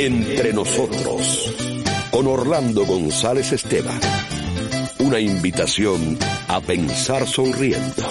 Entre nosotros, con Orlando González Esteban. Una invitación a pensar sonriendo.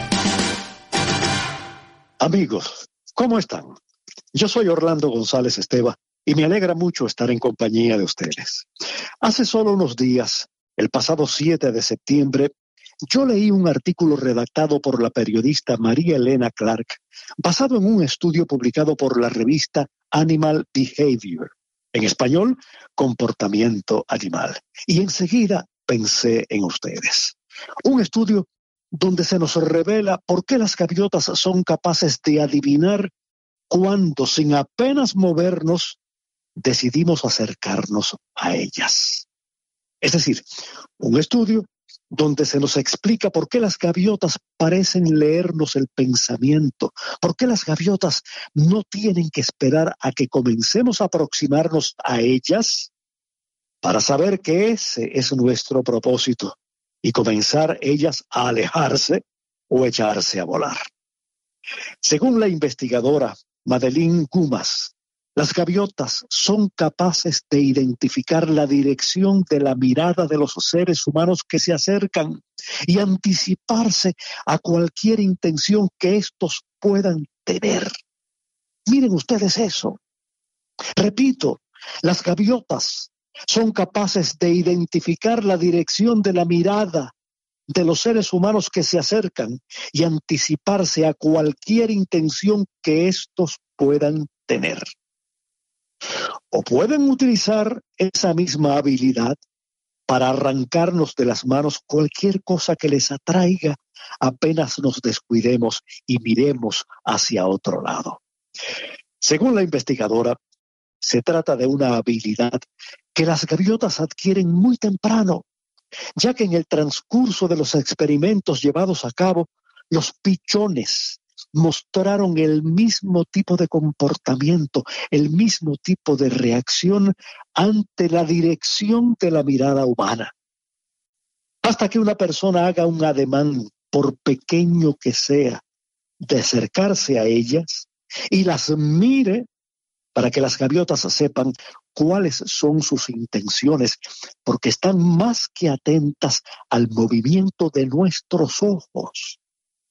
Amigos, ¿cómo están? Yo soy Orlando González Esteban y me alegra mucho estar en compañía de ustedes. Hace solo unos días, el pasado 7 de septiembre, yo leí un artículo redactado por la periodista María Elena Clark, basado en un estudio publicado por la revista Animal Behavior, en español, Comportamiento Animal. Y enseguida pensé en ustedes. Un estudio donde se nos revela por qué las gaviotas son capaces de adivinar cuándo, sin apenas movernos, decidimos acercarnos a ellas. Es decir, un estudio donde se nos explica por qué las gaviotas parecen leernos el pensamiento, por qué las gaviotas no tienen que esperar a que comencemos a aproximarnos a ellas para saber que ese es nuestro propósito y comenzar ellas a alejarse o echarse a volar. Según la investigadora Madeleine Gumas, las gaviotas son capaces de identificar la dirección de la mirada de los seres humanos que se acercan y anticiparse a cualquier intención que estos puedan tener. Miren ustedes eso. Repito, las gaviotas son capaces de identificar la dirección de la mirada de los seres humanos que se acercan y anticiparse a cualquier intención que estos puedan tener. O pueden utilizar esa misma habilidad para arrancarnos de las manos cualquier cosa que les atraiga apenas nos descuidemos y miremos hacia otro lado. Según la investigadora, se trata de una habilidad que las gaviotas adquieren muy temprano, ya que en el transcurso de los experimentos llevados a cabo, los pichones mostraron el mismo tipo de comportamiento, el mismo tipo de reacción ante la dirección de la mirada humana. Hasta que una persona haga un ademán, por pequeño que sea, de acercarse a ellas y las mire para que las gaviotas sepan cuáles son sus intenciones, porque están más que atentas al movimiento de nuestros ojos.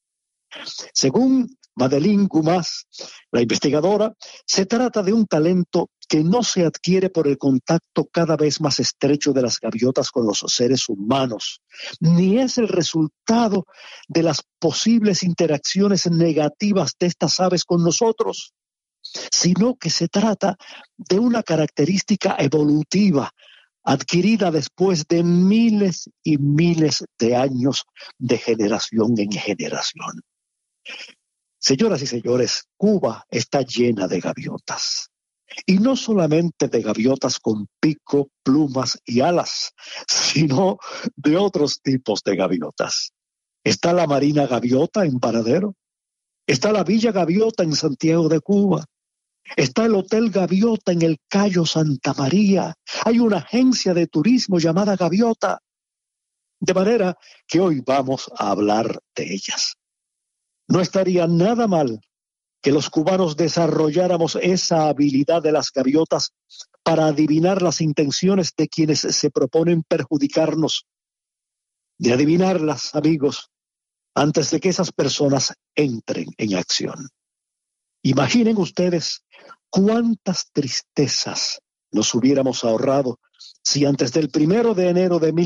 Según Madeleine Gumas, la investigadora, se trata de un talento que no se adquiere por el contacto cada vez más estrecho de las gaviotas con los seres humanos, ni es el resultado de las posibles interacciones negativas de estas aves con nosotros, sino que se trata de una característica evolutiva adquirida después de miles y miles de años de generación en generación. Señoras y señores, Cuba está llena de gaviotas. Y no solamente de gaviotas con pico, plumas y alas, sino de otros tipos de gaviotas. Está la Marina Gaviota en Varadero, está la Villa Gaviota en Santiago de Cuba, está el Hotel Gaviota en el Cayo Santa María, hay una agencia de turismo llamada Gaviota, de manera que hoy vamos a hablar de ellas. No estaría nada mal que los cubanos desarrolláramos esa habilidad de las gaviotas para adivinar las intenciones de quienes se proponen perjudicarnos, de adivinarlas, amigos, antes de que esas personas entren en acción. Imaginen ustedes cuántas tristezas nos hubiéramos ahorrado si antes del 1 de enero de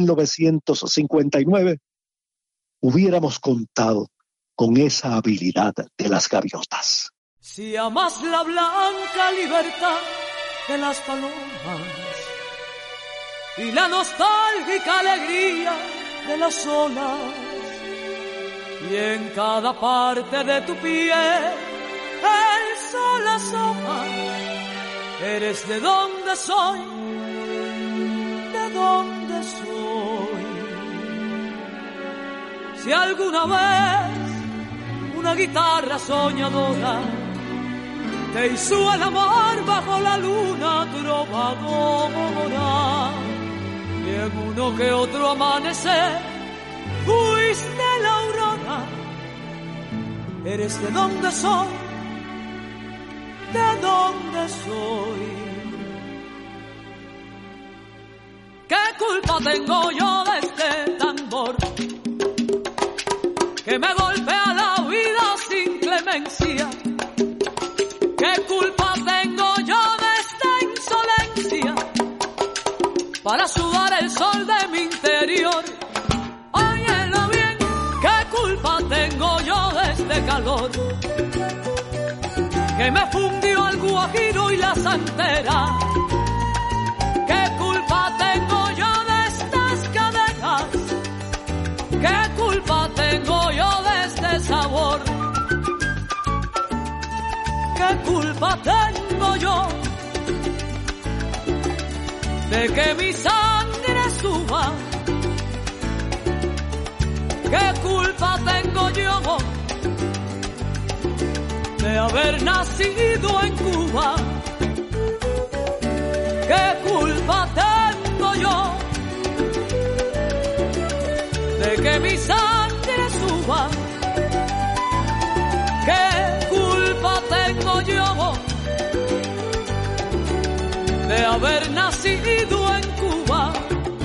1959 hubiéramos contado con esa habilidad de las gaviotas. Si amas la blanca libertad de las palomas y la nostálgica alegría de las olas, y en cada parte de tu piel el sol asoma, eres de donde soy, de donde soy. Si alguna vez una guitarra soñadora te hizo el amor bajo la luna trovadora, y en uno que otro amanecer fuiste la aurora, eres de donde soy, de donde soy. culpa tengo yo de este tambor que me golpea la vida sin clemencia? ¿Qué culpa tengo yo de esta insolencia para sudar el sol de mi interior? Óyelo bien, ¿qué culpa tengo yo de este calor que me fundió el guajiro y la santera? ¿Qué culpa tengo yo de estas cadenas? ¿Qué culpa tengo yo de este sabor? ¿Qué culpa tengo yo de que mi sangre suba? ¿Qué culpa tengo yo de haber nacido en Cuba? ¿Qué culpa tengo yo de que mi sangre suba? ¿Qué culpa tengo yo de haber nacido en Cuba?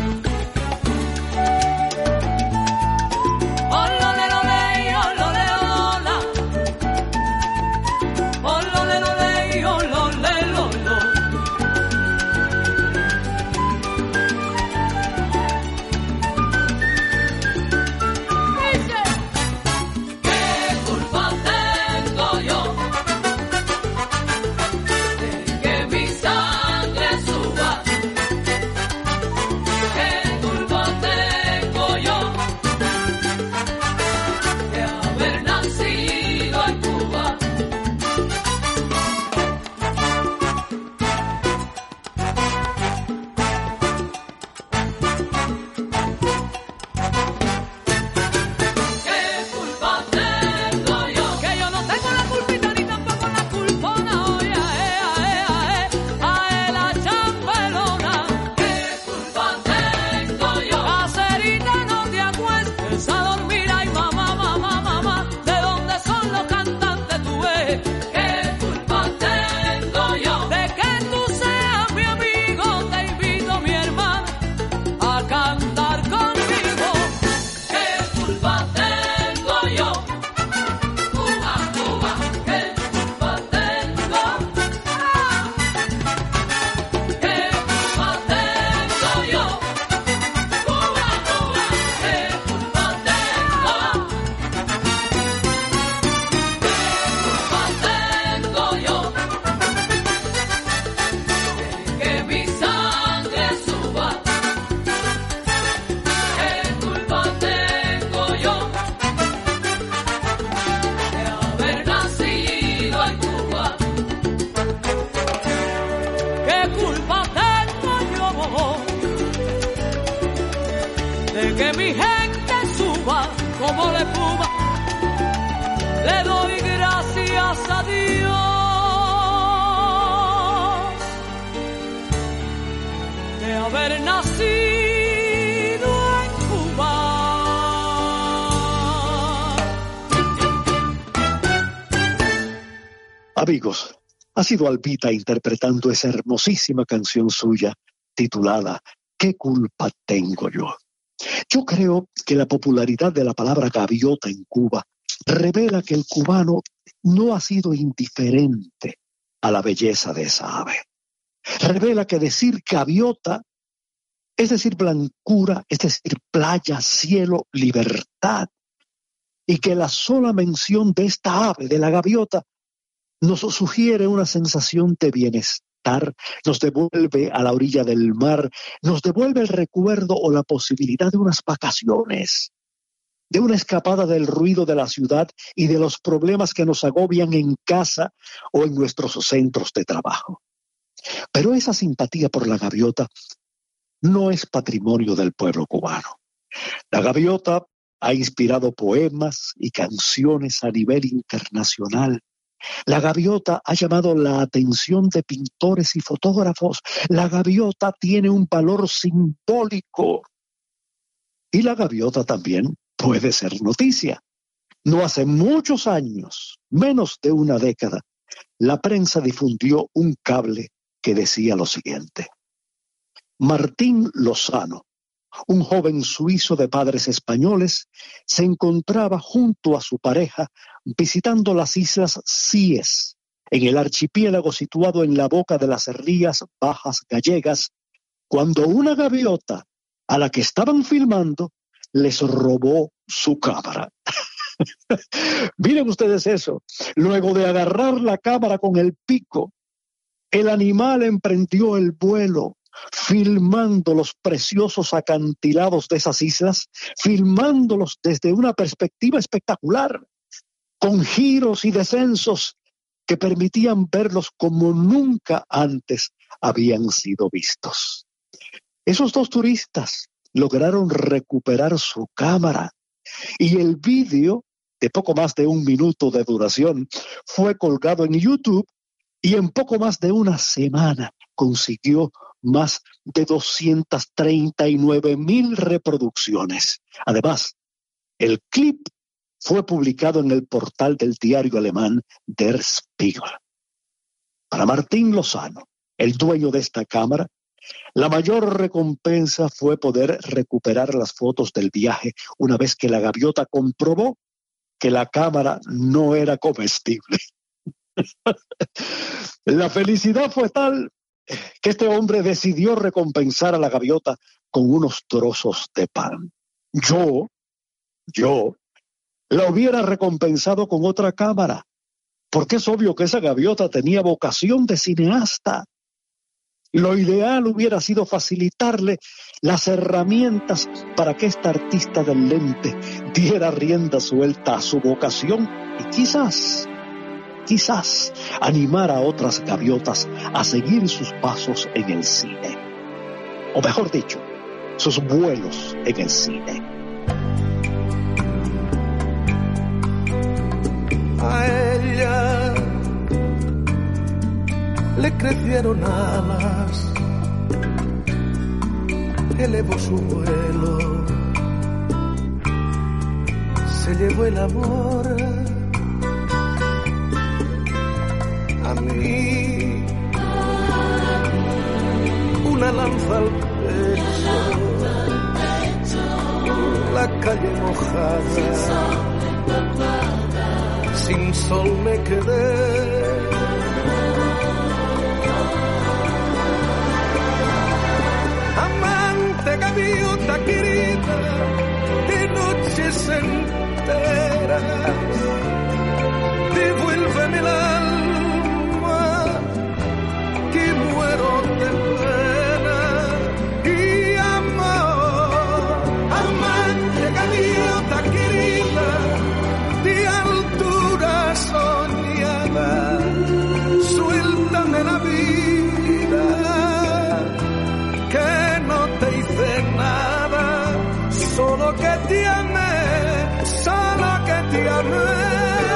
Que mi gente suba como la espuma, le doy gracias a Dios de haber nacido en Cuba. Amigos, ha sido Albita interpretando esa hermosísima canción suya titulada ¿Qué culpa tengo yo? Yo creo que la popularidad de la palabra gaviota en Cuba revela que el cubano no ha sido indiferente a la belleza de esa ave. Revela que decir gaviota es decir blancura, es decir playa, cielo, libertad, y que la sola mención de esta ave, de la gaviota, nos sugiere una sensación de bienestar. Nos devuelve a la orilla del mar, nos devuelve el recuerdo o la posibilidad de unas vacaciones, de una escapada del ruido de la ciudad y de los problemas que nos agobian en casa o en nuestros centros de trabajo. Pero esa simpatía por la gaviota no es patrimonio del pueblo cubano. La gaviota ha inspirado poemas y canciones a nivel internacional. La gaviota ha llamado la atención de pintores y fotógrafos. La gaviota tiene un valor simbólico. Y la gaviota también puede ser noticia. No hace muchos años, menos de una década, la prensa difundió un cable que decía lo siguiente: Martín Lozano, un joven suizo de padres españoles, se encontraba junto a su pareja visitando las islas Cíes, en el archipiélago situado en la boca de las Rías Bajas gallegas, cuando una gaviota a la que estaban filmando les robó su cámara. Miren ustedes eso. Luego de agarrar la cámara con el pico, el animal emprendió el vuelo, filmando los preciosos acantilados de esas islas, filmándolos desde una perspectiva espectacular, con giros y descensos que permitían verlos como nunca antes habían sido vistos. Esos dos turistas lograron recuperar su cámara y el vídeo, de poco más de 1 minuto de duración, fue colgado en YouTube y en poco más de una semana consiguió más de 239,000 reproducciones. Además, el clip fue publicado en el portal del diario alemán Der Spiegel. Para Martín Lozano, el dueño de esta cámara, la mayor recompensa fue poder recuperar las fotos del viaje una vez que la gaviota comprobó que la cámara no era comestible. La felicidad fue tal que este hombre decidió recompensar a la gaviota con unos trozos de pan. Yo la hubiera recompensado con otra cámara, porque es obvio que esa gaviota tenía vocación de cineasta. Lo ideal hubiera sido facilitarle las herramientas para que esta artista del lente diera rienda suelta a su vocación y quizás animar a otras gaviotas a seguir sus pasos en el cine. O mejor dicho, sus vuelos en el cine. A ella le crecieron alas, elevó su vuelo, se llevó el amor. A mí una lanza al pecho, la calle mojada, sin sol me quedé. Amante gaviota querida de noches enteras, devuélveme el alma que muero de pena y amor. Amante gaviota querida de altura soñada, suéltame la vida que no te hice nada, solo que te amé, solo que te amé.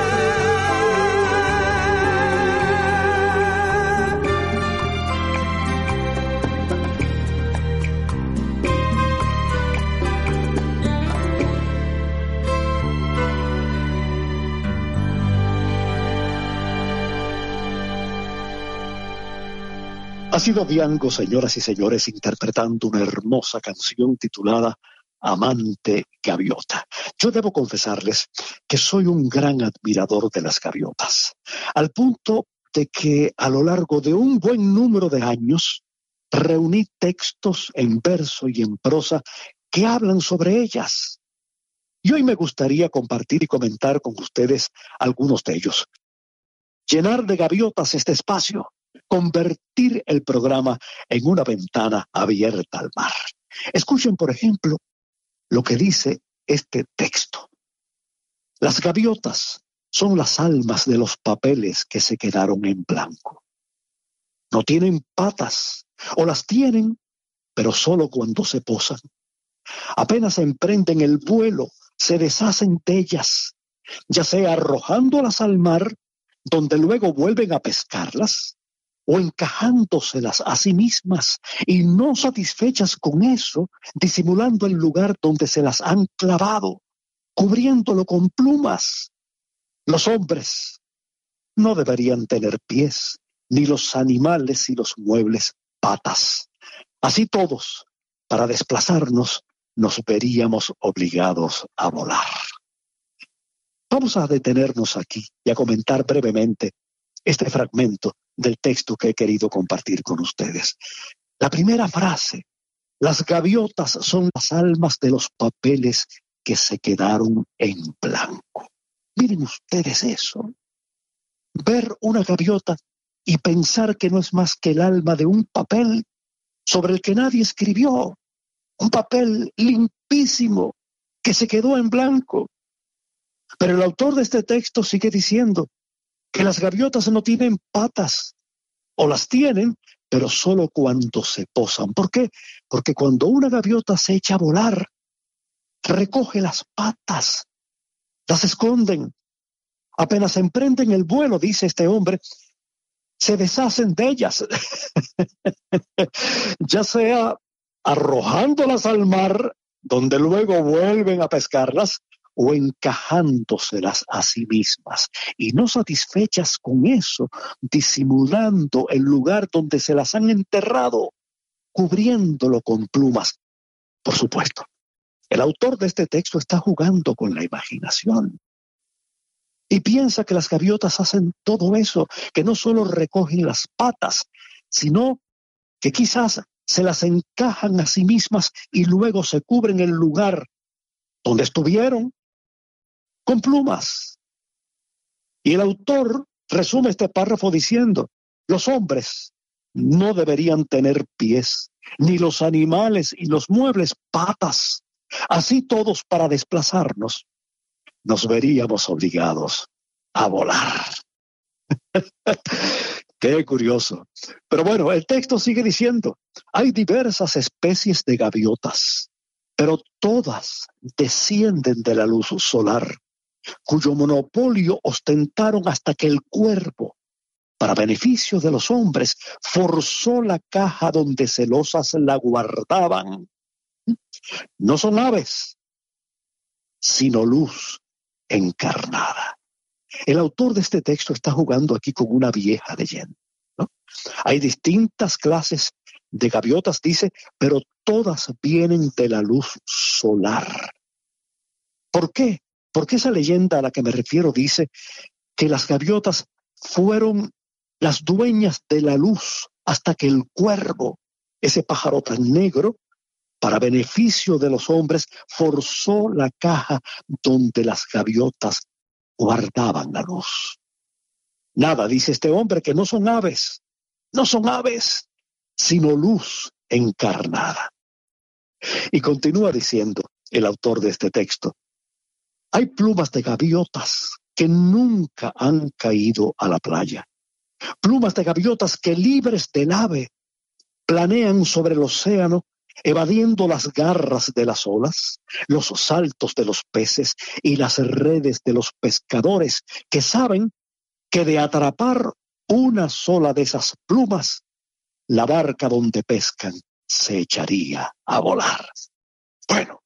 Ha sido Diango, señoras y señores, interpretando una hermosa canción titulada Amante Gaviota. Yo debo confesarles que soy un gran admirador de las gaviotas, al punto de que a lo largo de un buen número de años reuní textos en verso y en prosa que hablan sobre ellas. Y hoy me gustaría compartir y comentar con ustedes algunos de ellos. Llenar de gaviotas este espacio, convertir el programa en una ventana abierta al mar. Escuchen, por ejemplo, lo que dice este texto. Las gaviotas son las almas de los papeles que se quedaron en blanco. No tienen patas, o las tienen, pero solo cuando se posan. Apenas emprenden el vuelo, se deshacen de ellas, ya sea arrojándolas al mar, donde luego vuelven a pescarlas, o encajándoselas a sí mismas y no satisfechas con eso, disimulando el lugar donde se las han clavado, cubriéndolo con plumas. Los hombres no deberían tener pies, ni los animales y los muebles patas. Así todos, para desplazarnos, nos veríamos obligados a volar. Vamos a detenernos aquí y a comentar brevemente este fragmento del texto que he querido compartir con ustedes. La primera frase: las gaviotas son las almas de los papeles que se quedaron en blanco. Miren ustedes eso. Ver una gaviota y pensar que no es más que el alma de un papel sobre el que nadie escribió. Un papel limpísimo que se quedó en blanco. Pero el autor de este texto sigue diciendo que las gaviotas no tienen patas, o las tienen, pero solo cuando se posan. ¿Por qué? Porque cuando una gaviota se echa a volar, recoge las patas, las esconden. Apenas emprenden el vuelo, dice este hombre, se deshacen de ellas, ya sea arrojándolas al mar, donde luego vuelven a pescarlas, o encajándoselas a sí mismas, y no satisfechas con eso, disimulando el lugar donde se las han enterrado, cubriéndolo con plumas. Por supuesto, el autor de este texto está jugando con la imaginación y piensa que las gaviotas hacen todo eso, que no solo recogen las patas, sino que quizás se las encajan a sí mismas y luego se cubren el lugar donde estuvieron con plumas. Y el autor resume este párrafo diciendo: los hombres no deberían tener pies, ni los animales y los muebles patas. Así todos, para desplazarnos, nos veríamos obligados a volar. Qué curioso. Pero bueno, el texto sigue diciendo: hay diversas especies de gaviotas, pero todas descienden de la luz solar, cuyo monopolio ostentaron hasta que el cuervo, para beneficio de los hombres, forzó la caja donde celosas la guardaban. No son aves, sino luz encarnada. El autor de este texto está jugando aquí con una vieja leyenda, ¿no? Hay distintas clases de gaviotas, dice, pero todas vienen de la luz solar. ¿Por qué? Porque esa leyenda a la que me refiero dice que las gaviotas fueron las dueñas de la luz hasta que el cuervo, ese pájaro tan negro, para beneficio de los hombres, forzó la caja donde las gaviotas guardaban la luz. Nada, dice este hombre, que no son aves, sino luz encarnada. Y continúa diciendo el autor de este texto: hay plumas de gaviotas que nunca han caído a la playa. Plumas de gaviotas que, libres del ave, planean sobre el océano, evadiendo las garras de las olas, los saltos de los peces y las redes de los pescadores, que saben que de atrapar una sola de esas plumas, la barca donde pescan se echaría a volar. Bueno,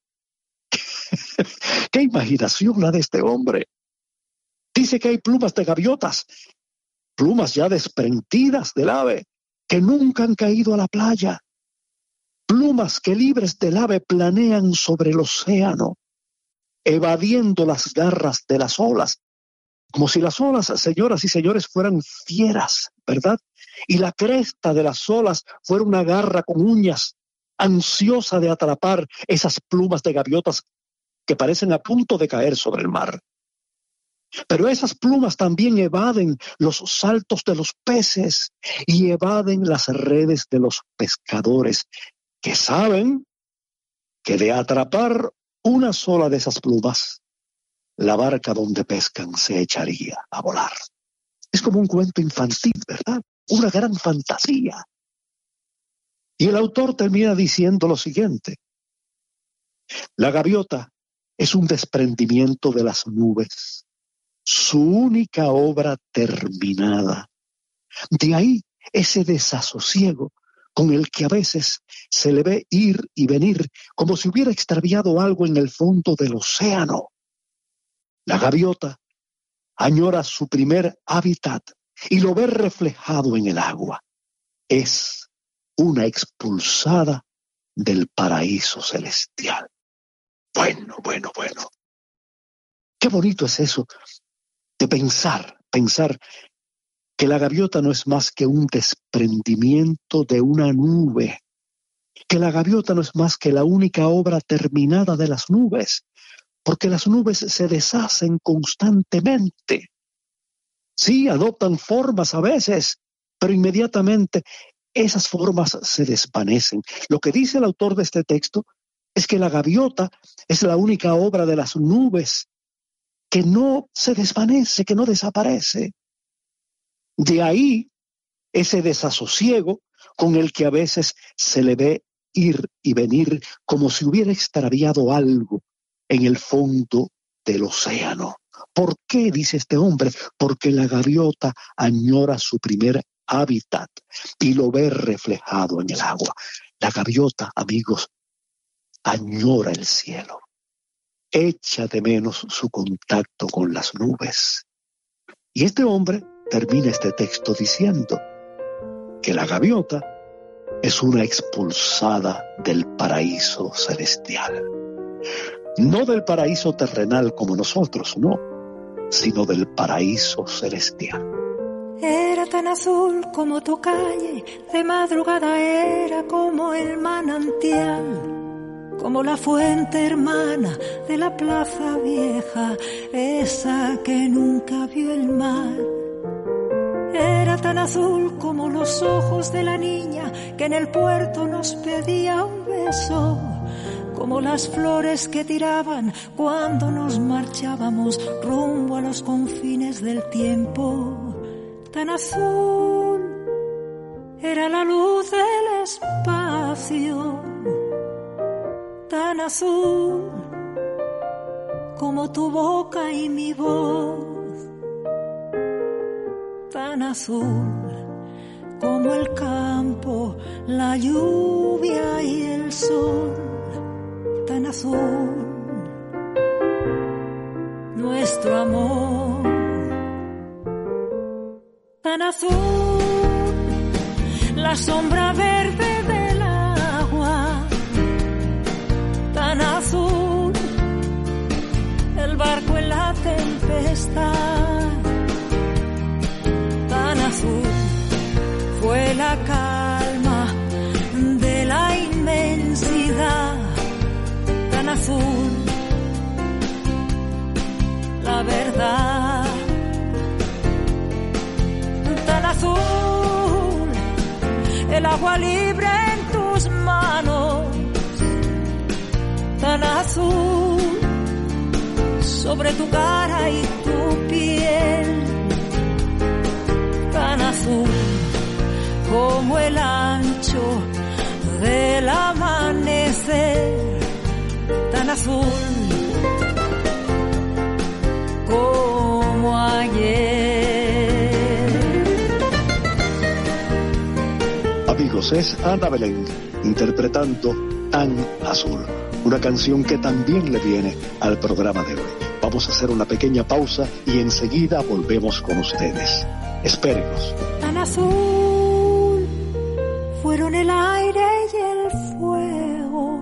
qué imaginación la de este hombre. Dice que hay plumas de gaviotas, plumas ya desprendidas del ave, que nunca han caído a la playa. Plumas que, libres del ave, planean sobre el océano, evadiendo las garras de las olas, como si las olas, señoras y señores, fueran fieras, ¿verdad? Y la cresta de las olas fuera una garra con uñas, ansiosa de atrapar esas plumas de gaviotas que parecen a punto de caer sobre el mar. Pero esas plumas también evaden los saltos de los peces y evaden las redes de los pescadores, que saben que de atrapar una sola de esas plumas, la barca donde pescan se echaría a volar. Es como un cuento infantil, ¿verdad? Una gran fantasía. Y el autor termina diciendo lo siguiente: la gaviota es un desprendimiento de las nubes, su única obra terminada. De ahí ese desasosiego con el que a veces se le ve ir y venir, como si hubiera extraviado algo en el fondo del océano. La gaviota añora su primer hábitat y lo ve reflejado en el agua. Es una expulsada del paraíso celestial. Bueno. Qué bonito es eso de pensar que la gaviota no es más que un desprendimiento de una nube, que la gaviota no es más que la única obra terminada de las nubes, porque las nubes se deshacen constantemente. Sí, adoptan formas a veces, pero inmediatamente esas formas se desvanecen. Lo que dice el autor de este texto es que la gaviota es la única obra de las nubes que no se desvanece, que no desaparece. De ahí ese desasosiego con el que a veces se le ve ir y venir como si hubiera extraviado algo en el fondo del océano. ¿Por qué, dice este hombre? Porque la gaviota añora su primer hábitat y lo ve reflejado en el agua. La gaviota, amigos, añora el cielo, echa de menos su contacto con las nubes. Y este hombre termina este texto diciendo que la gaviota es una expulsada del paraíso celestial. No del paraíso terrenal como nosotros, no, sino del paraíso celestial. Era tan azul como tu calle, de madrugada era como el manantial, como la fuente hermana de la plaza vieja, esa que nunca vio el mar. Era tan azul como los ojos de la niña que en el puerto nos pedía un beso, como las flores que tiraban cuando nos marchábamos rumbo a los confines del tiempo. Tan azul era la luz del espacio, tan azul como tu boca y mi voz, tan azul como el campo, la lluvia y el sol, tan azul nuestro amor, tan azul la sombra verde del agua, tan azul el barco en la tempestad, tan azul fue la calma de la inmensidad, tan azul la verdad, tan azul el agua libre en tus manos, tan azul sobre tu cara y tu piel, tan azul como el ancho del amanecer, tan azul como ayer. Amigos, es Ana Belén interpretando Tan Azul, una canción que también le viene al programa de hoy. Vamos a hacer una pequeña pausa y enseguida volvemos con ustedes. Espérenos. Tan azul fueron el aire y el fuego,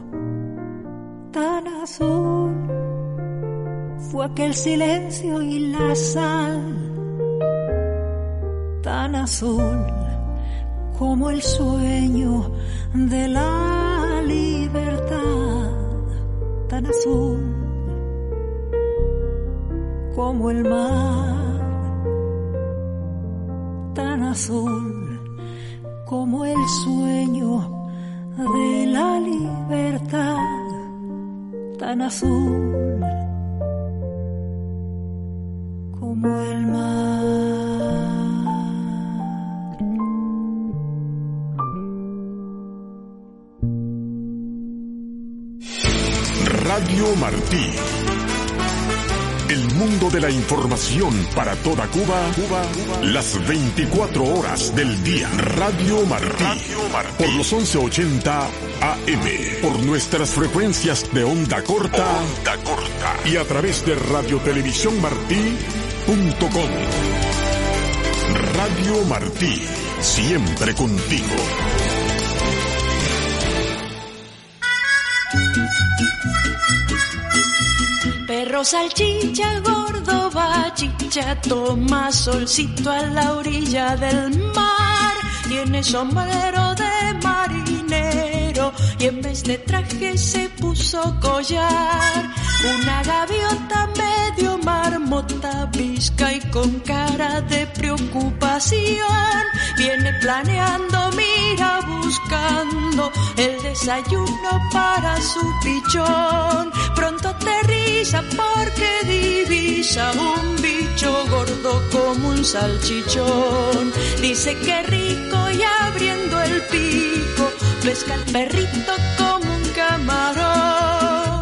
tan azul fue aquel silencio y la sal, tan azul como el sueño de la libertad, tan azul como el mar, tan azul como el sueño de la libertad, tan azul como el mar. Radio Martí. El mundo de la información para toda Cuba, las 24 horas del día. Radio Martí. Por los 1180 AM. Por nuestras frecuencias de onda corta. Y a través de radiotelevisiónmartí.com. Radio Martí. Siempre contigo. Perro salchicha, gordo bachicha, toma solcito a la orilla del mar. Tiene sombrero de marinero y en vez de traje se puso collar. Una gaviota medio marmota, visca y con cara de preocupación. Viene planeando, mira buscando el desayuno para su pichón. Pronto aterriza porque divisa un bicho gordo como un salchichón. Dice que rico y abriendo el pico pesca al perrito como un camarón.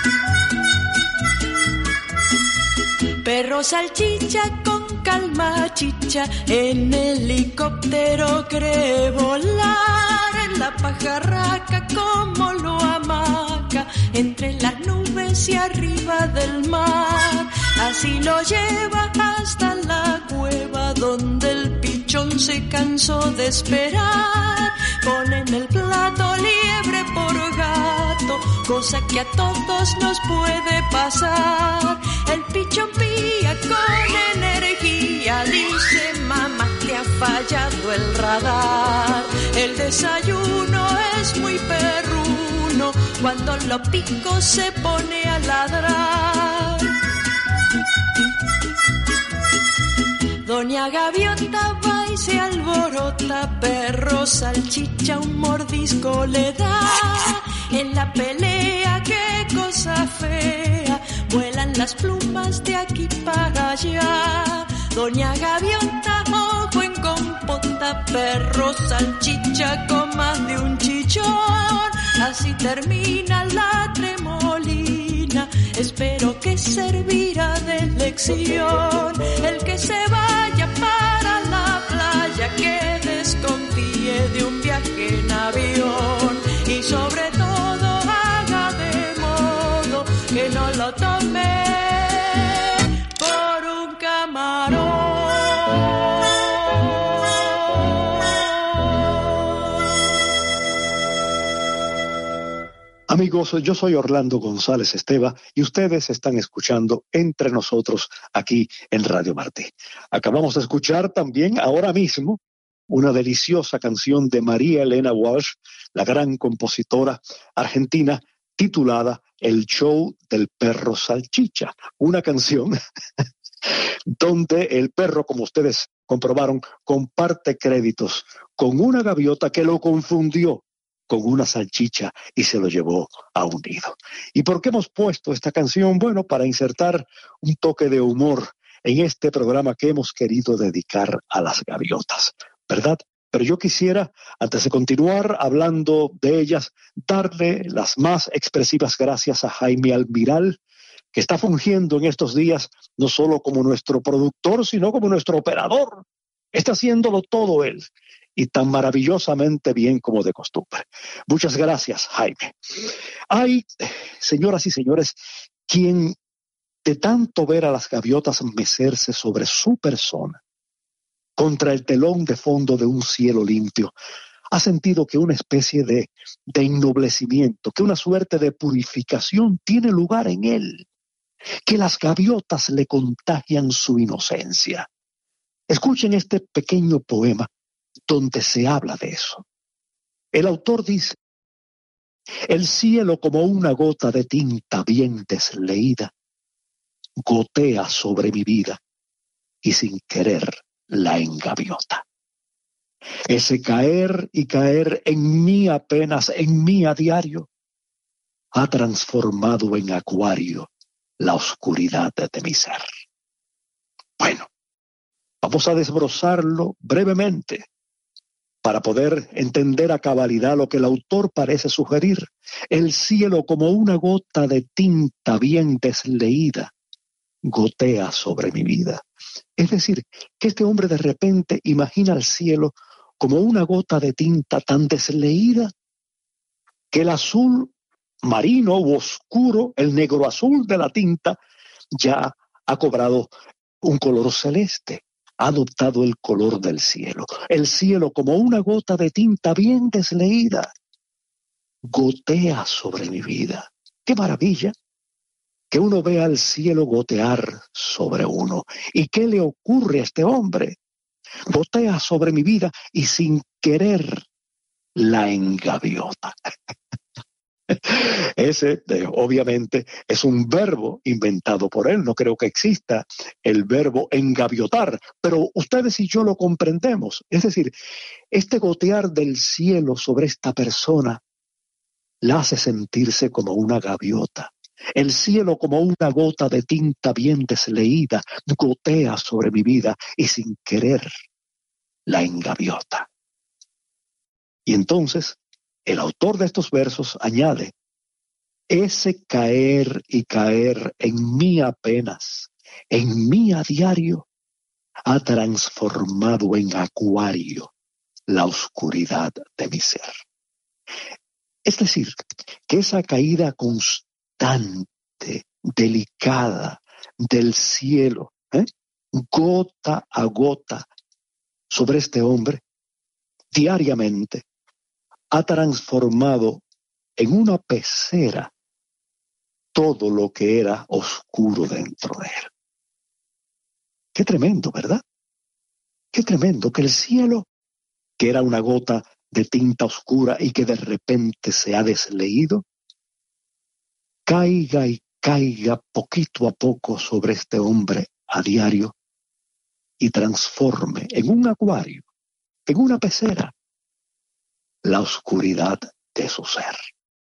Perro salchicha con calma chicha, en helicóptero cree volar, en la pajarraca como lo amaca, entre las nubes y arriba del mar. Así lo lleva hasta la cueva donde el pichón se cansó de esperar. Pone en el plato liebre por gato, cosa que a todos nos puede pasar. El pichón pía con energía, dice mamá, te ha fallado el radar. El desayuno es muy perruno, cuando lo pico se pone a ladrar. Doña Gaviota va y se alborota, perro salchicha un mordisco le da. En la pelea, qué cosa fea, vuelan las plumas de aquí para allá. Doña Gaviota, ojo en compota, perro salchicha con más de un chichón. Así termina la tremolina, espero que servirá de lección. El que se vaya para la playa, que desconfíe de un viaje en avión. Y sobre todo haga de modo que no lo tome por un camarón. Amigos, yo soy Orlando González Esteva y ustedes están escuchando Entre Nosotros aquí en Radio Martí. Acabamos de escuchar también ahora mismo una deliciosa canción de María Elena Walsh, la gran compositora argentina, titulada El show del perro salchicha. Una canción donde el perro, como ustedes comprobaron, comparte créditos con una gaviota que lo confundió con una salchicha y se lo llevó a un nido. ¿Y por qué hemos puesto esta canción? Bueno, para insertar un toque de humor en este programa que hemos querido dedicar a las gaviotas, ¿verdad? Pero yo quisiera, antes de continuar hablando de ellas, darle las más expresivas gracias a Jaime Almiral, que está fungiendo en estos días no solo como nuestro productor, sino como nuestro operador. Está haciéndolo todo él, y tan maravillosamente bien como de costumbre. Muchas gracias, Jaime. Hay, señoras y señores, quien de tanto ver a las gaviotas mecerse sobre su persona, contra el telón de fondo de un cielo limpio, ha sentido que una especie de ennoblecimiento, que una suerte de purificación tiene lugar en él, que las gaviotas le contagian su inocencia. Escuchen este pequeño poema donde se habla de eso. El autor dice: el cielo, como una gota de tinta bien desleída, gotea sobre mi vida y sin querer la engaviota. Ese caer y caer en mí apenas, en mí a diario, ha transformado en acuario la oscuridad de mi ser. Bueno, vamos a desbrozarlo brevemente para poder entender a cabalidad lo que el autor parece sugerir. El cielo, como una gota de tinta bien desleída, gotea sobre mi vida. Es decir, que este hombre de repente imagina el cielo como una gota de tinta tan desleída que el azul marino u oscuro, el negro azul de la tinta, ya ha cobrado un color celeste. Ha adoptado el color del cielo. El cielo, como una gota de tinta bien desleída, gotea sobre mi vida ¡Qué maravilla! Que uno vea el cielo gotear sobre uno. ¿Y qué le ocurre a este hombre? Gotea sobre mi vida y sin querer la engaviota. Ese, obviamente, es un verbo inventado por él. No creo que exista el verbo engaviotar, pero ustedes y yo lo comprendemos. Es decir, este gotear del cielo sobre esta persona la hace sentirse como una gaviota. El cielo, como una gota de tinta bien desleída, gotea sobre mi vida y sin querer la engaviota. Y entonces, el autor de estos versos añade: ese caer y caer en mí apenas, en mí a diario, ha transformado en acuario la oscuridad de mi ser. Es decir, que esa caída constante, delicada del cielo, gota a gota sobre este hombre, diariamente, ha transformado en una pecera todo lo que era oscuro dentro de él. Qué tremendo, ¿verdad? Qué tremendo que el cielo, que era una gota de tinta oscura y que de repente se ha desleído, caiga y caiga poquito a poco sobre este hombre a diario y transforme en un acuario, en una pecera, la oscuridad de su ser.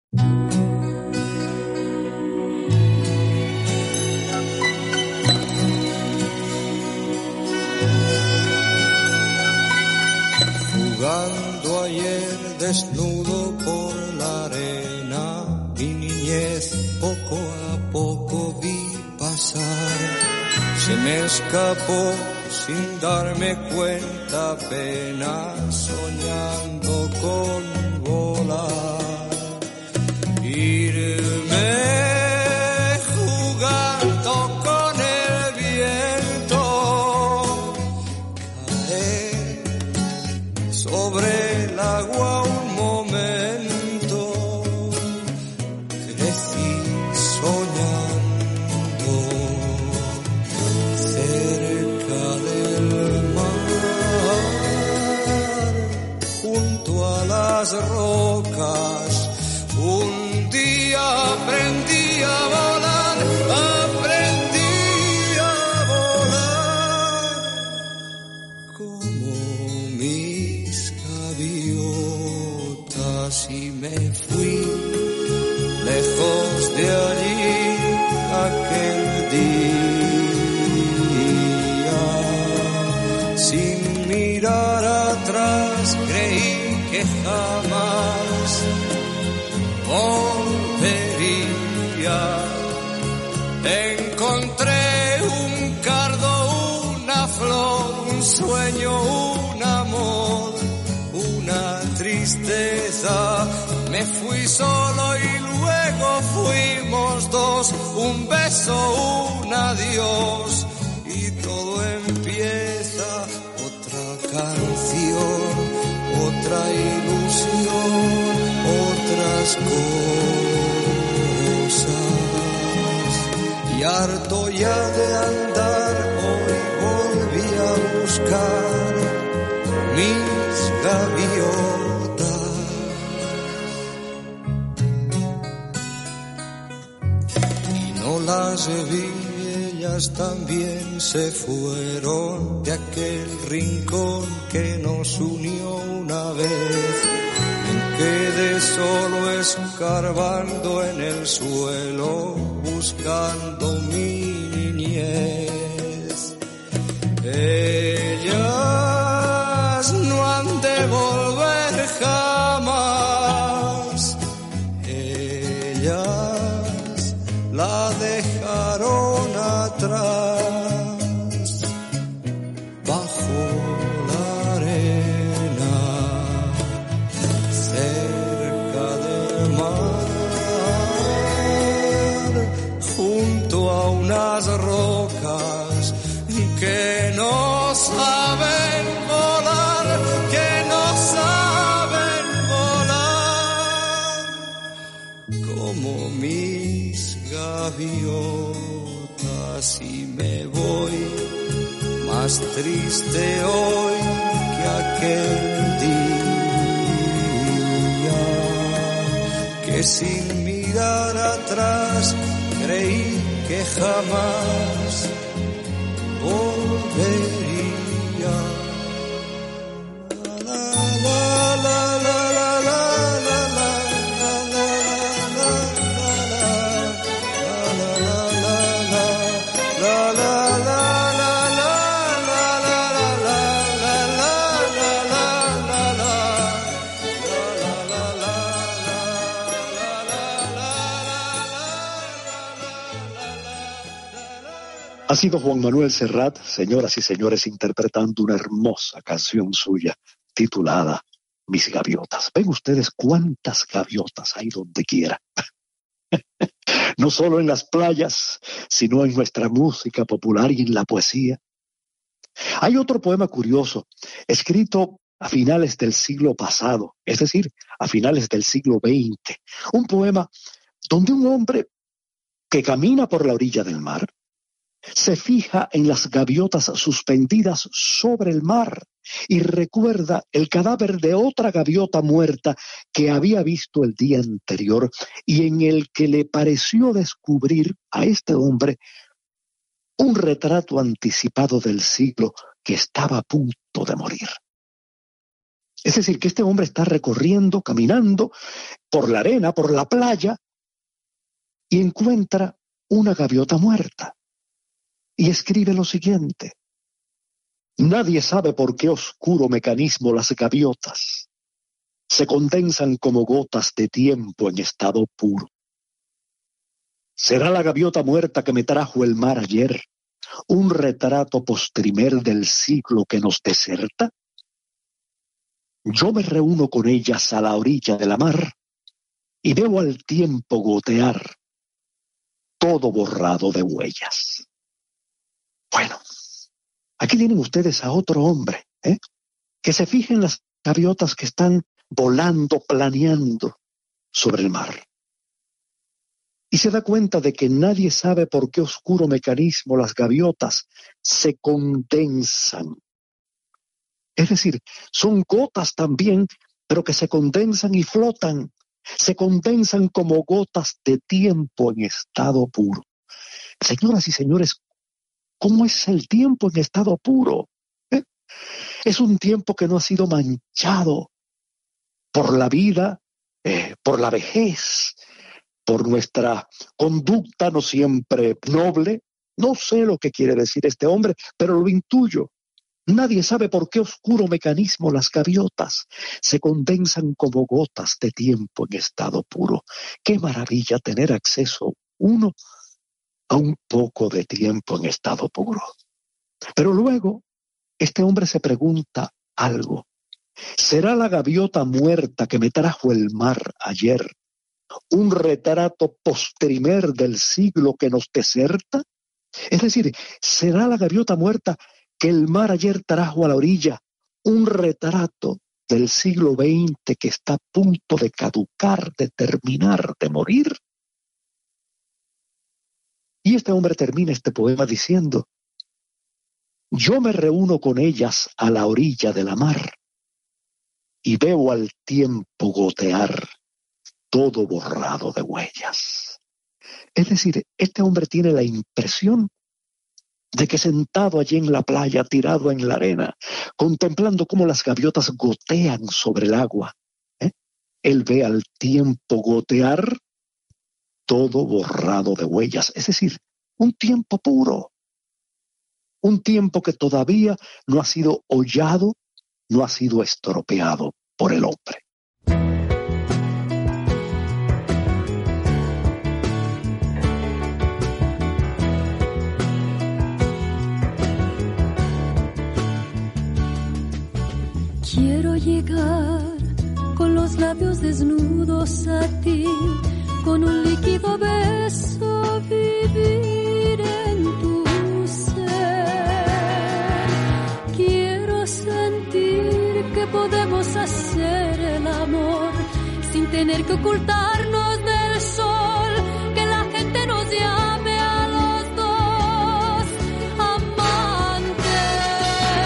Jugando ayer desnudo por la arena, mi niñez poco a poco vi pasar. Se me escapó sin darme cuenta, apenas soñando con volar. Irme jugando con el viento, caer sobre el agua un momento, crecí soñando cerca del mar, junto a las rocas. Un día aprendí a volar, como mis gaviotas, y me fui lejos de allí aquel día. Sin mirar atrás creí que jamás volvería. Encontré un cardo, una flor, un sueño, un amor, una tristeza. Me fui solo y luego fuimos dos, un beso, un adiós, y todo empieza. Otra canción, otra ilusión, otras cosas. Y harto ya de andar, hoy volví a buscar mis gaviotas. Y no las vi, ellas también se fueron de aquel rincón que nos unió una vez. Quedé solo escarbando en el suelo, buscando mi niñez. Ellas no han de volver jamás. Ellas la dejaron atrás, bajo la arena, cerca del mar, junto a unas rocas que no triste hoy que aquel día, que sin mirar atrás creí que jamás volvería. La, la, la, la, la, la, la, la, la, Ha sido Juan Manuel Serrat, señoras y señores, interpretando una hermosa canción suya titulada Mis Gaviotas. Ven ustedes cuántas gaviotas hay donde quiera. No solo en las playas, sino en nuestra música popular y en la poesía. Hay otro poema curioso, escrito a finales del siglo pasado, es decir, a finales del siglo XX. Un poema donde un hombre que camina por la orilla del mar se fija en las gaviotas suspendidas sobre el mar y recuerda el cadáver de otra gaviota muerta que había visto el día anterior y en el que le pareció descubrir a este hombre un retrato anticipado del siglo que estaba a punto de morir. Es decir, que este hombre está recorriendo, caminando por la arena, por la playa, y encuentra una gaviota muerta. Y escribe lo siguiente: nadie sabe por qué oscuro mecanismo las gaviotas se condensan como gotas de tiempo en estado puro. ¿Será la gaviota muerta que me trajo el mar ayer un retrato postrimer del siglo que nos deserta? Yo me reúno con ellas a la orilla de la mar y veo al tiempo gotear todo borrado de huellas. Bueno, aquí tienen ustedes a otro hombre, que se fija en las gaviotas que están volando, planeando sobre el mar. Y se da cuenta de que nadie sabe por qué oscuro mecanismo las gaviotas se condensan. Es decir, son gotas también, pero que se condensan y flotan. Se condensan como gotas de tiempo en estado puro. Señoras y señores, ¿cómo es el tiempo en estado puro? Es un tiempo que no ha sido manchado por la vida, por la vejez, por nuestra conducta no siempre noble. No sé lo que quiere decir este hombre, pero lo intuyo. Nadie sabe por qué oscuro mecanismo las gaviotas se condensan como gotas de tiempo en estado puro. Qué maravilla tener acceso uno a un poco de tiempo en estado puro. Pero luego, este hombre se pregunta algo. ¿Será la gaviota muerta que me trajo el mar ayer un retrato postrimer del siglo que nos deserta? Es decir, ¿será la gaviota muerta que el mar ayer trajo a la orilla un retrato del siglo XX que está a punto de caducar, de terminar, de morir? Y este hombre termina este poema diciendo: yo me reúno con ellas a la orilla de la mar y veo al tiempo gotear todo borrado de huellas. Es decir, este hombre tiene la impresión de que sentado allí en la playa, tirado en la arena, contemplando cómo las gaviotas gotean sobre el agua, él ve al tiempo gotear todo borrado de huellas, es decir, un tiempo puro, un tiempo que todavía no ha sido hollado, no ha sido estropeado por el hombre. Quiero llegar con los labios desnudos a ti, con un líquido beso vivir en tu ser. Quiero sentir que podemos hacer el amor sin tener que ocultarnos del sol, que la gente nos llame a los dos amantes.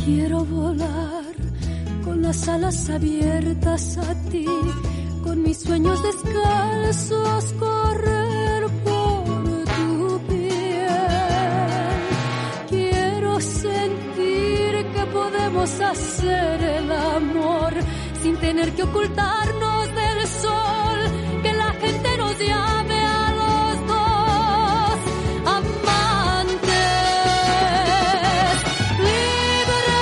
Quiero volar con las alas abiertas a ti, con mis sueños descalzos correr por tu piel. Quiero sentir que podemos hacer el amor sin tener que ocultarnos del sol, que la gente nos llame a los dos amantes. Libre,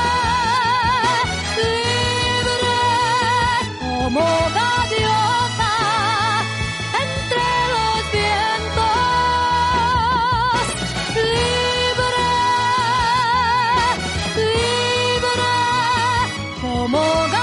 libre, como gaviota entre los vientos. Libre, libre, como gaviota.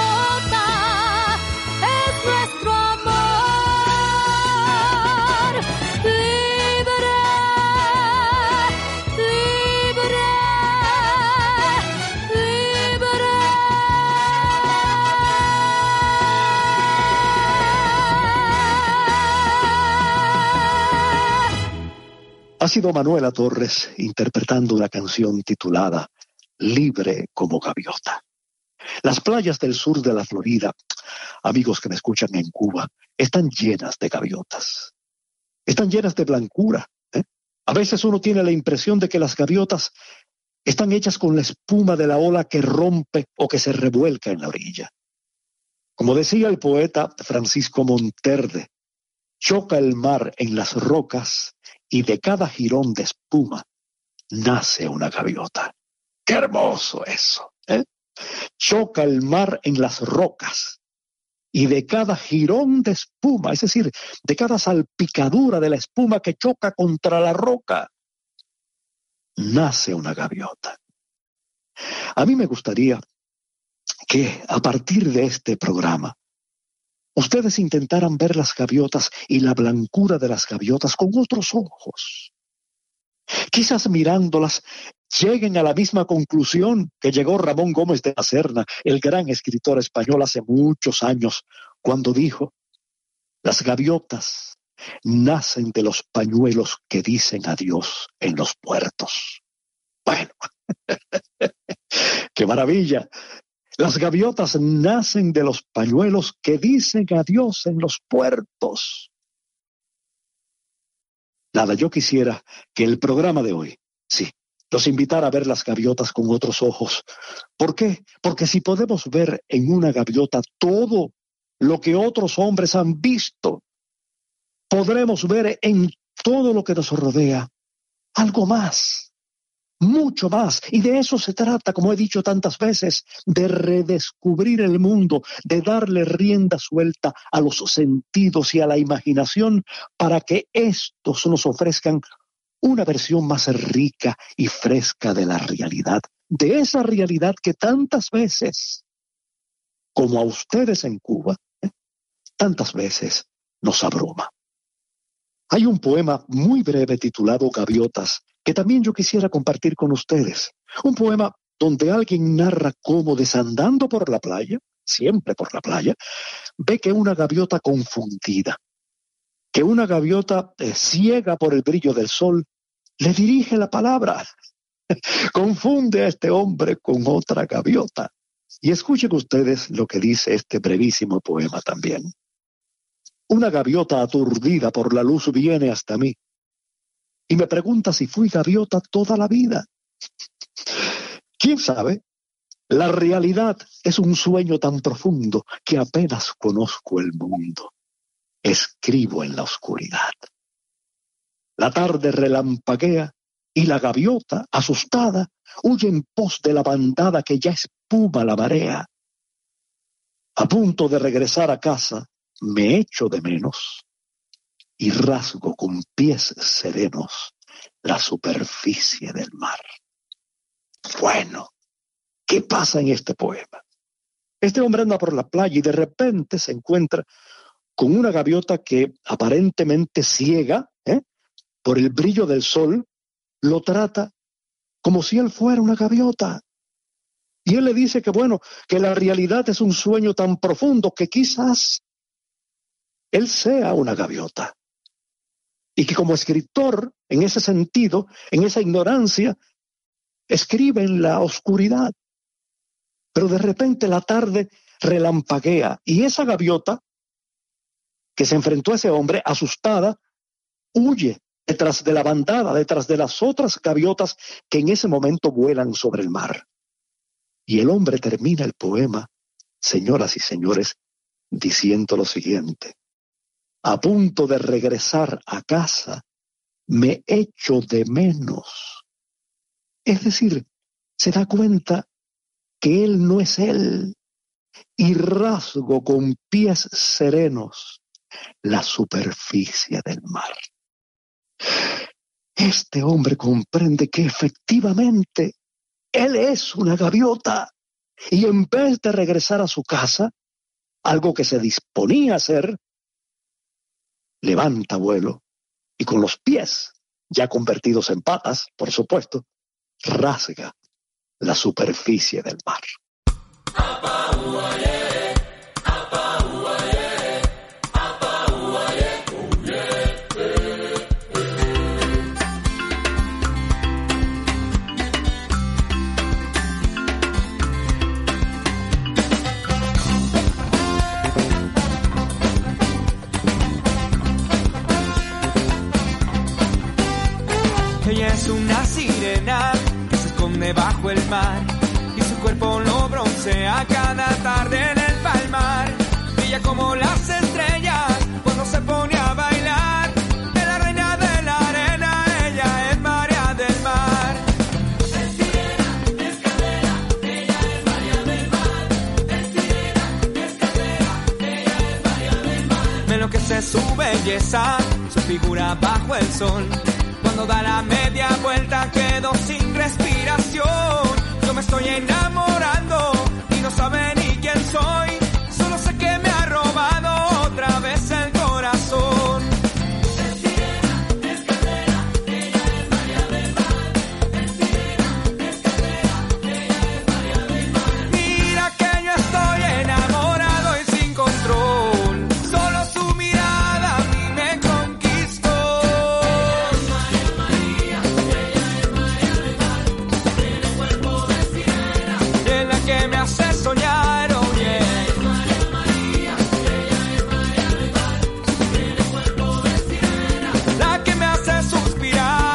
Ha sido Manuela Torres interpretando una canción titulada Libre como gaviota. Las playas del sur de la Florida, amigos que me escuchan en Cuba, están llenas de gaviotas. Están llenas de blancura. A veces uno tiene la impresión de que las gaviotas están hechas con la espuma de la ola que rompe o que se revuelca en la orilla. Como decía el poeta Francisco Monterde, choca el mar en las rocas y de cada jirón de espuma nace una gaviota. ¡Qué hermoso eso! Choca el mar en las rocas y de cada jirón de espuma, es decir, de cada salpicadura de la espuma que choca contra la roca, nace una gaviota. A mí me gustaría que a partir de este programa ustedes intentaran ver las gaviotas y la blancura de las gaviotas con otros ojos. Quizás mirándolas lleguen a la misma conclusión que llegó Ramón Gómez de la Serna, el gran escritor español, hace muchos años, cuando dijo: las gaviotas nacen de los pañuelos que dicen adiós en los puertos. Bueno, ¡qué maravilla! Las gaviotas nacen de los pañuelos que dicen adiós en los puertos. Nada, yo quisiera que el programa de hoy, sí, los invitara a ver las gaviotas con otros ojos. ¿Por qué? Porque si podemos ver en una gaviota todo lo que otros hombres han visto, podremos ver en todo lo que nos rodea algo más. Mucho más, y de eso se trata, como he dicho tantas veces, de redescubrir el mundo, de darle rienda suelta a los sentidos y a la imaginación para que estos nos ofrezcan una versión más rica y fresca de la realidad, de esa realidad que tantas veces, como a ustedes en Cuba, tantas veces nos abruma. Hay un poema muy breve titulado Gaviotas, que también yo quisiera compartir con ustedes. Un poema donde alguien narra cómo, desandando por la playa, siempre por la playa, ve que una gaviota confundida, que una gaviota ciega por el brillo del sol, le dirige la palabra. Confunde a este hombre con otra gaviota. Y escuchen ustedes lo que dice este brevísimo poema también. Una gaviota aturdida por la luz viene hasta mí y me pregunta si fui gaviota toda la vida. ¿Quién sabe? La realidad es un sueño tan profundo que apenas conozco el mundo. Escribo en la oscuridad. La tarde relampaguea y la gaviota, asustada, huye en pos de la bandada que ya espuma la marea. A punto de regresar a casa, me echo de menos y rasgo con pies serenos la superficie del mar. Bueno, ¿qué pasa en este poema? Este hombre anda por la playa y de repente se encuentra con una gaviota que aparentemente ciega, por el brillo del sol, lo trata como si él fuera una gaviota. Y él le dice que bueno, que la realidad es un sueño tan profundo que quizás él sea una gaviota. Y que como escritor, en ese sentido, en esa ignorancia, escribe en la oscuridad. Pero de repente la tarde relampaguea y esa gaviota que se enfrentó a ese hombre, asustada, huye detrás de la bandada, detrás de las otras gaviotas que en ese momento vuelan sobre el mar. Y el hombre termina el poema, señoras y señores, diciendo lo siguiente: a punto de regresar a casa, me echo de menos. Es decir, se da cuenta que él no es él, y rasgo con pies serenos la superficie del mar. Este hombre comprende que efectivamente él es una gaviota, y en vez de regresar a su casa, algo que se disponía a hacer, levanta vuelo y con los pies, ya convertidos en patas, por supuesto, rasga la superficie del mar. Ella es una sirena que se esconde bajo el mar y su cuerpo lo broncea cada tarde en el palmar. Brilla como las estrellas cuando se pone a bailar. Es la reina de la arena, ella es María del Mar. Es sirena, es cadera, ella es María del Mar. Es sirena, es cadera, ella es María del Mar. Me enloquece su belleza, su figura bajo el sol. Cuando da la media vuelta quedo sin respiración. Yo me estoy enamorando y no sabe ni quién soy. Solo sé que me ha robado otra vez el corazón. Es sirena, es cadera, ella es María del Mar. Es sirena, es cadera, ella es María del Mar. Mira que yo estoy enamorado y sin control. Solo su mirada a mí me conquistó. Que me hace soñar, oh yeah. María María, ella es María del Mar, tiene cuerpo de sirena, la que me hace suspirar.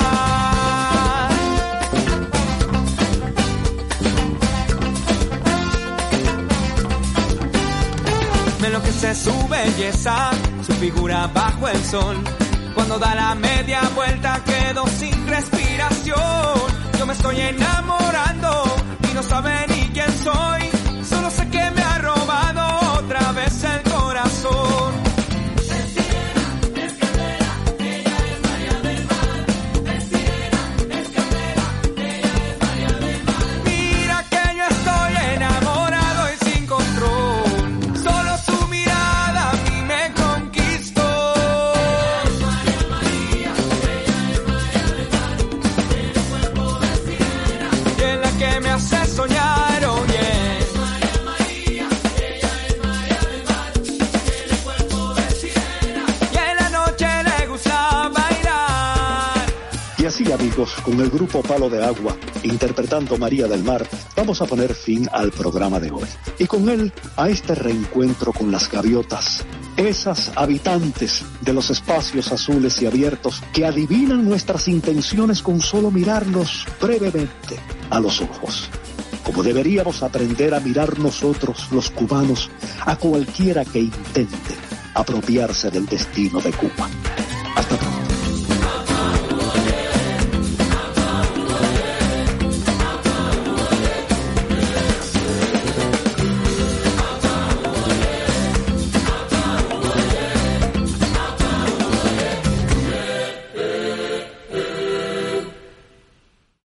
Me enloquece su belleza, su figura bajo el sol. Cuando da la media vuelta quedo sin respiración. Yo me estoy enamorando y no sabe ni quién soy. Solo sé que me ha robado otra vez el corazón. Es sirena, es cadera, ella es María del Mar. Es sirena, es cadera, ella es María del Mar. Mira que yo estoy enamorado y sin control. Solo su mirada a mí me conquistó. Es María María, ella es María del Mar. Tiene cuerpo de sirena, y es la que me hace soñar, oh yeah. Es María María, ella es María del Mar, tiene cuerpo de sirena, y en la noche le gusta bailar. Y así, amigos, con el grupo Palo de Agua, interpretando María del Mar, vamos a poner fin al programa de hoy. Y con él, a este reencuentro con las gaviotas, esas habitantes de los espacios azules y abiertos que adivinan nuestras intenciones con solo mirarnos brevemente a los ojos. Como deberíamos aprender a mirar nosotros, los cubanos, a cualquiera que intente apropiarse del destino de Cuba. Hasta pronto.